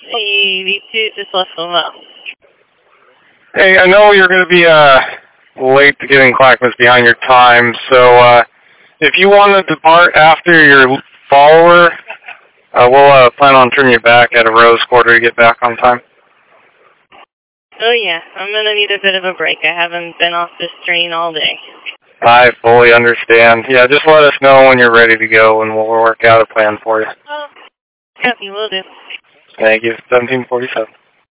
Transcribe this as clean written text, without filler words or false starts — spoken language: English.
Hey, you two just left them up. Hey, I know you're going to be late to getting Clackamas behind your time, so if you want to depart after your follower, we'll plan on turning you back at a Rose Quarter to get back on time. Oh yeah, I'm going to need a bit of a break. I haven't been off this train all day. I fully understand. Yeah, just let us know when you're ready to go, and we'll work out a plan for you. Oh, happy will do. Thank you. 1747.